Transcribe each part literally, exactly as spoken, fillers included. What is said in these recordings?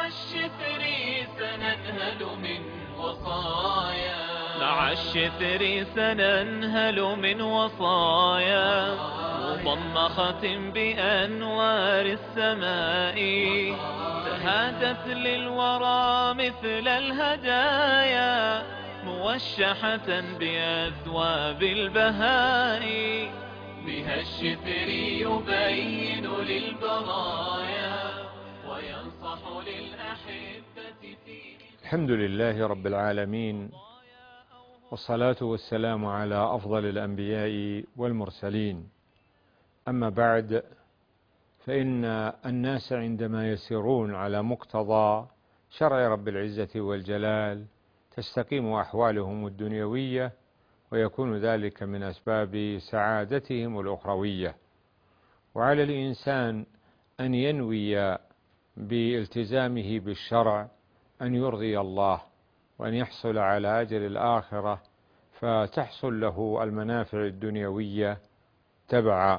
مع الشفر سننهل من وصايا مع الشفر سننهل من وصايا مضمخة بأنوار السماء تهادت للورى مثل الهدايا موشحة بأثواب البهاء بها الشفر يبين للبرايا وينصح للأحبة فيه. الحمد لله رب العالمين، والصلاة والسلام على أفضل الأنبياء والمرسلين. أما بعد، فإن الناس عندما يسيرون على مقتضى شرع رب العزة والجلال تستقيم أحوالهم الدنيوية، ويكون ذلك من أسباب سعادتهم الأخروية. وعلى الإنسان أن ينوي بالتزامه بالشرع أن يرضي الله، وأن يحصل على أجر الآخرة، فتحصل له المنافع الدنيوية تبعا.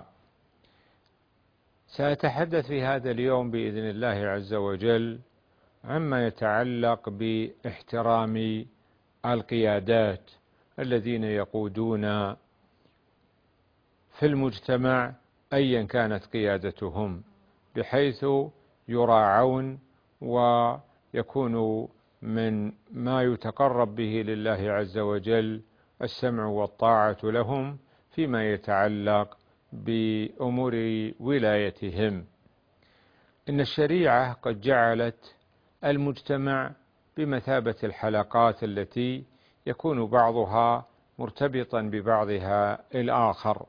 سأتحدث في هذا اليوم بإذن الله عز وجل عما يتعلق باحترام القيادات الذين يقودون في المجتمع أيا كانت قيادتهم، بحيث يراعون ويكون من ما يتقرب به لله عز وجل السمع والطاعة لهم فيما يتعلق بأمور ولايتهم. إن الشريعة قد جعلت المجتمع بمثابة الحلقات التي يكون بعضها مرتبطا ببعضها الآخر،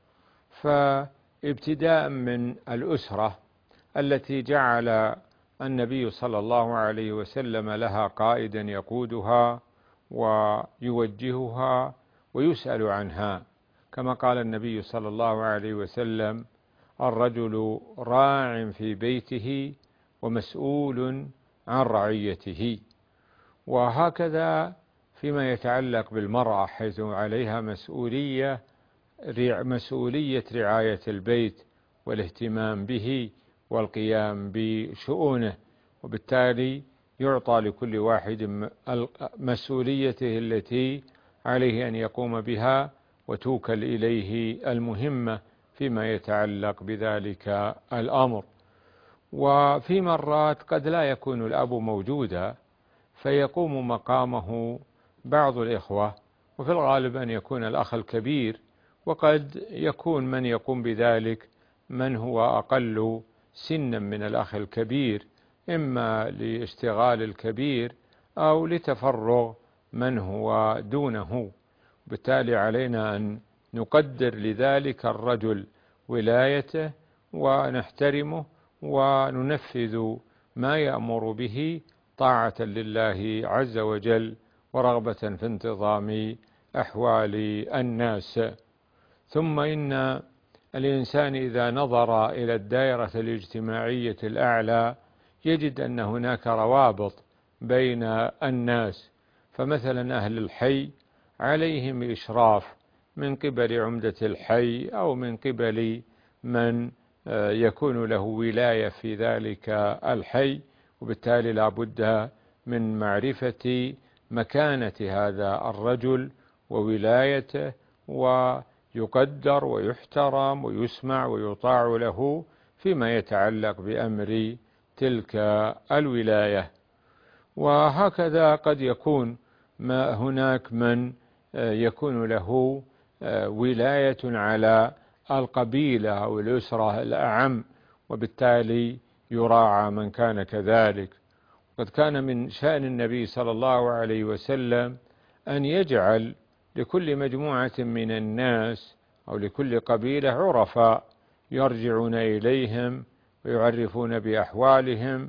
فابتداء من الأسرة التي جعل النبي صلى الله عليه وسلم لها قائدا يقودها ويوجهها ويسأل عنها، كما قال النبي صلى الله عليه وسلم: الرجل راع في بيته ومسؤول عن رعيته. وهكذا فيما يتعلق بالمرأة، حيث عليها مسؤولية مسؤولية رعاية البيت والاهتمام به والقيام بشؤونه، وبالتالي يعطى لكل واحد مسؤوليته التي عليه أن يقوم بها، وتوكل إليه المهمة فيما يتعلق بذلك الأمر. وفي مرات قد لا يكون الأب موجودا فيقوم مقامه بعض الإخوة، وفي الغالب أن يكون الأخ الكبير، وقد يكون من يقوم بذلك من هو أقل سنا من الأخ الكبير، إما لاشتغال الكبير أو لتفرغ من هو دونه. بالتالي علينا أن نقدر لذلك الرجل ولايته ونحترمه وننفذ ما يأمر به طاعة لله عز وجل ورغبة في انتظام أحوال الناس. ثم إن الإنسان إذا نظر إلى الدائرة الاجتماعية الأعلى يجد أن هناك روابط بين الناس، فمثلا أهل الحي عليهم إشراف من قبل عمدة الحي أو من قبل من يكون له ولاية في ذلك الحي، وبالتالي لا بد من معرفة مكانة هذا الرجل وولايته، ويقدر ويحترم ويسمع ويطاع له فيما يتعلق بأمر تلك الولاية. وهكذا قد يكون ما هناك من يكون له ولاية على القبيلة أو الأسرة الأعم، وبالتالي يراعى من كان كذلك. قد كان من شأن النبي صلى الله عليه وسلم أن يجعل لكل مجموعة من الناس أو لكل قبيلة عرفاء يرجعون إليهم ويعرفون بأحوالهم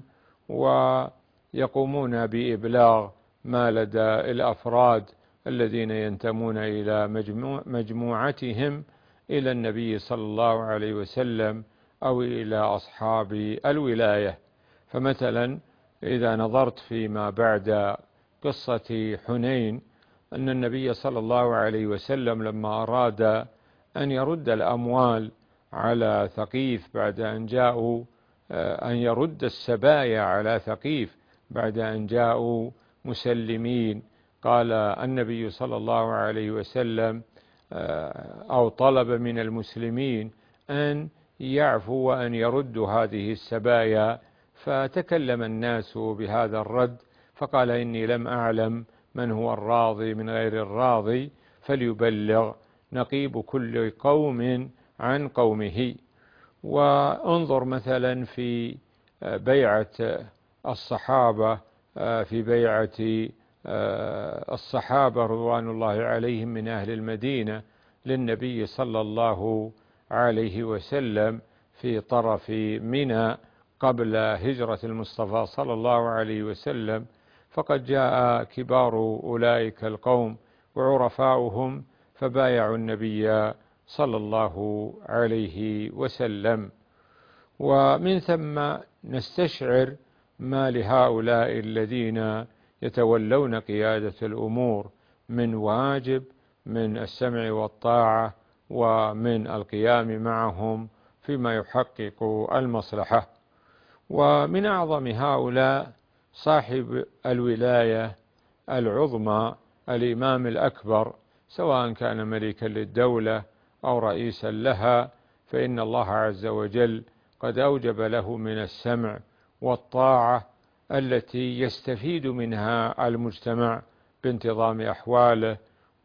ويقومون بإبلاغ ما لدى الأفراد الذين ينتمون إلى مجموع مجموعتهم إلى النبي صلى الله عليه وسلم أو إلى أصحاب الولاية. فمثلا إذا نظرت فيما بعد قصة حنين، أن النبي صلى الله عليه وسلم لما أراد أن يرد الأموال على ثقيف بعد أن جاءوا أن يرد السبايا على ثقيف بعد أن جاءوا مسلمين. قال النبي صلى الله عليه وسلم أو طلب من المسلمين أن يعفوا وأن يردوا هذه السبايا، فتكلم الناس بهذا الرد، فقال إني لم أعلم من هو الراضي من غير الراضي، فليبلغ نقيب كل قوم عن قومه. وانظر مثلا في بيعة الصحابة، في بيعة الصحابة رضوان الله عليهم من أهل المدينة للنبي صلى الله عليه وسلم في طرف منى قبل هجرة المصطفى صلى الله عليه وسلم، فقد جاء كبار أولئك القوم وعرفاؤهم فبايعوا النبي صلى الله عليه وسلم. ومن ثم نستشعر ما لهؤلاء الذين يتولون قيادة الأمور من واجب من السمع والطاعة ومن القيام معهم فيما يحقق المصلحة. ومن أعظم هؤلاء صاحب الولاية العظمى الإمام الأكبر، سواء كان ملكا للدولة أو رئيسا لها، فإن الله عز وجل قد أوجب له من السمع والطاعة التي يستفيد منها المجتمع بانتظام أحواله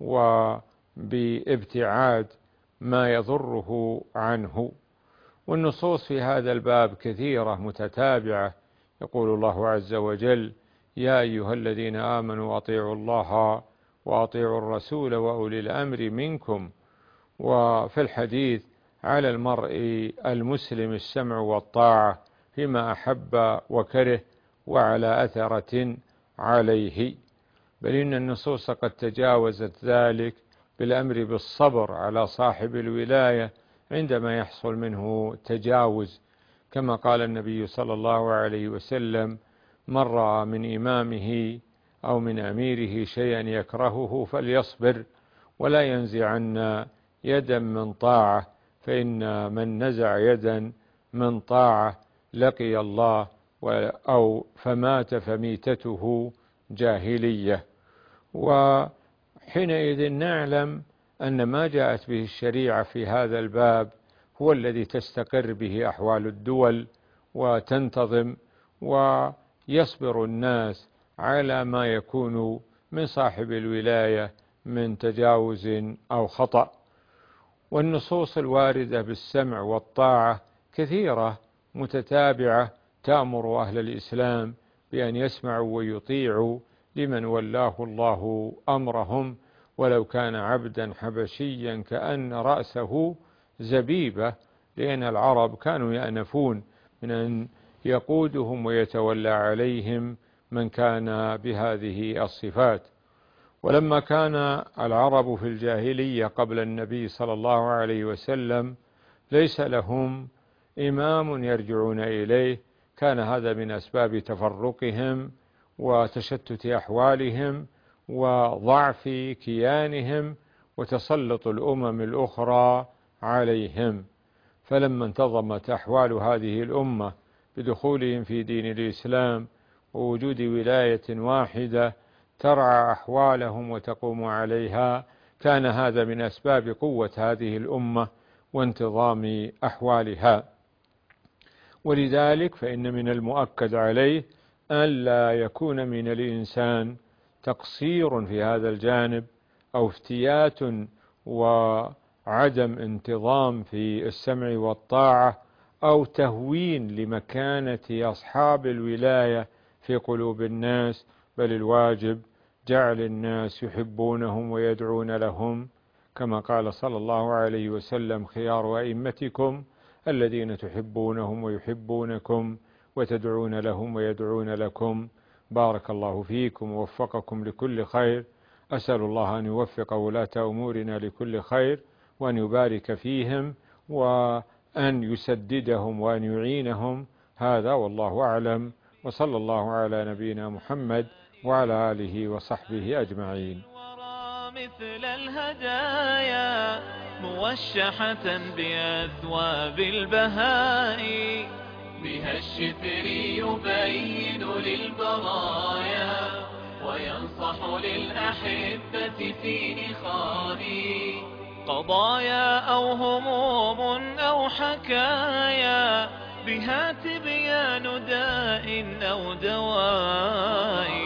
وبابتعاد ما يضره عنه. والنصوص في هذا الباب كثيرة متتابعة. يقول الله عز وجل: يا أيها الذين آمنوا أطيعوا الله وأطيعوا الرسول وأولي الأمر منكم. وفي الحديث: على المرء المسلم السمع والطاعة فيما أحب وكره وعلى أثرة عليه. بل إن النصوص قد تجاوزت ذلك بالأمر بالصبر على صاحب الولاية عندما يحصل منه تجاوز، كما قال النبي صلى الله عليه وسلم: من رأى من إمامه أو من أميره شيئا يكرهه فليصبر ولا ينزعن يدا من طاعة، فإن من نزع يدا من طاعة لقي الله أو فمات فميتته جاهلية. وحينئذ نعلم أن ما جاءت به الشريعة في هذا الباب هو الذي تستقر به أحوال الدول وتنتظم، ويصبر الناس على ما يكون من صاحب الولاية من تجاوز أو خطأ. والنصوص الواردة بالسمع والطاعة كثيرة متتابعة تأمر أهل الإسلام بأن يسمعوا ويطيعوا لمن ولاه الله أمرهم، ولو كان عبدا حبشيا كأن رأسه زبيبة، لأن العرب كانوا يأنفون من أن يقودهم ويتولى عليهم من كان بهذه الصفات. ولما كان العرب في الجاهلية قبل النبي صلى الله عليه وسلم ليس لهم إمام يرجعون إليه، كان هذا من أسباب تفرقهم وتشتت أحوالهم وضعف كيانهم وتسلط الأمم الأخرى عليهم. فلما انتظمت أحوال هذه الأمة بدخولهم في دين الإسلام ووجود ولاية واحدة ترعى أحوالهم وتقوم عليها، كان هذا من أسباب قوة هذه الأمة وانتظام أحوالها. ولذلك فإن من المؤكد عليه أن لا يكون من الإنسان تقصير في هذا الجانب أو افتيات وعدم انتظام في السمع والطاعة أو تهوين لمكانة أصحاب الولاية في قلوب الناس، بل الواجب جعل الناس يحبونهم ويدعون لهم، كما قال صلى الله عليه وسلم: خيار أئمتكم الذين تحبونهم ويحبونكم وتدعون لهم ويدعون لكم. بارك الله فيكم ووفقكم لكل خير. أسأل الله أن يوفق ولاة أمورنا لكل خير وأن يبارك فيهم وأن يسددهم وأن يعينهم. هذا والله أعلم، وصلى الله على نبينا محمد وعلى آله وصحبه أجمعين. مثل الهدايا موشحة بأثواب البهاء بها الشفر يبين للبرايا وينصح للأحبة في إخاني. قضايا أو هموم أو حكايا بها تبيان داء أو دواء